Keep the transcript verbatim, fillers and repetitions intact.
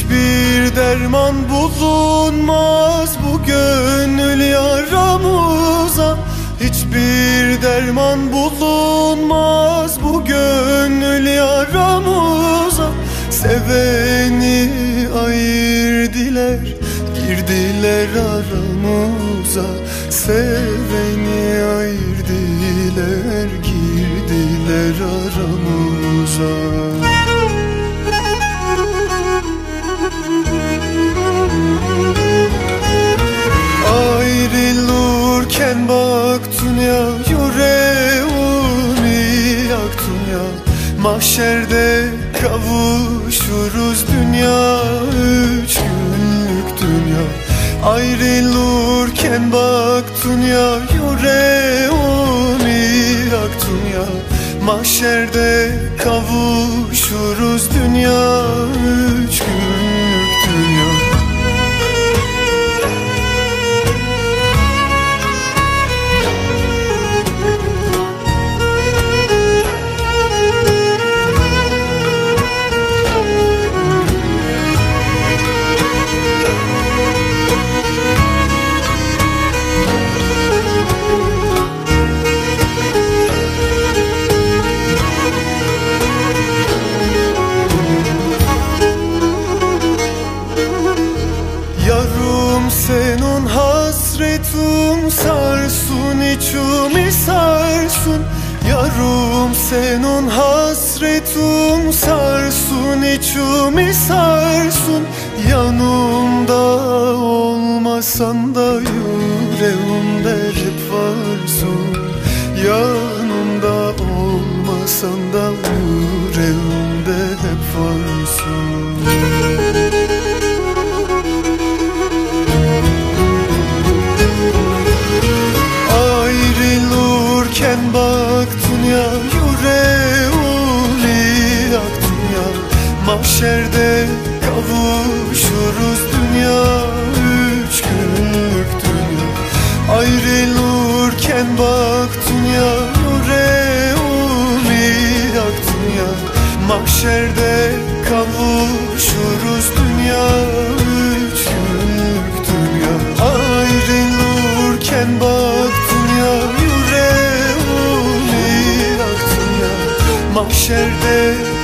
Hiçbir derman bulunmaz bu gönül yaramıza. Hiçbir derman bulunmaz bu gönül yaramıza. Seveni ayırdılar, girdiler aramıza. Seveni ayırdılar, girdiler aramıza. Ayrılırken baktın ya, yüreğimi yaktın ya. Mahşerde kavuşuruz dünya, üç günlük dünya. Ayrılırken baktın ya, yüreğimi yaktın ya. Mahşerde kavuşuruz dünya, üç günlük dünya. Senin hasretin sarsın, içimi sarsın. Yarım senin hasretin sarsın, içimi sarsın. Yanımda olmasan da yüreğimde hep varsın. Yanımda olmasan da yüreğimde hep varsın. Ayrılırken baktın ya, yüreğimi yaktın ya. Mahşerde kavuşuruz dünya, üç günlük dünya. Ayrılırken baktın ya, yüreğimi yaktın ya. Mahşerde kavuşuruz dünya, üç günlük dünya. Ayrılırken baktın ya, yüreğimi yaktın ya. Mahşerde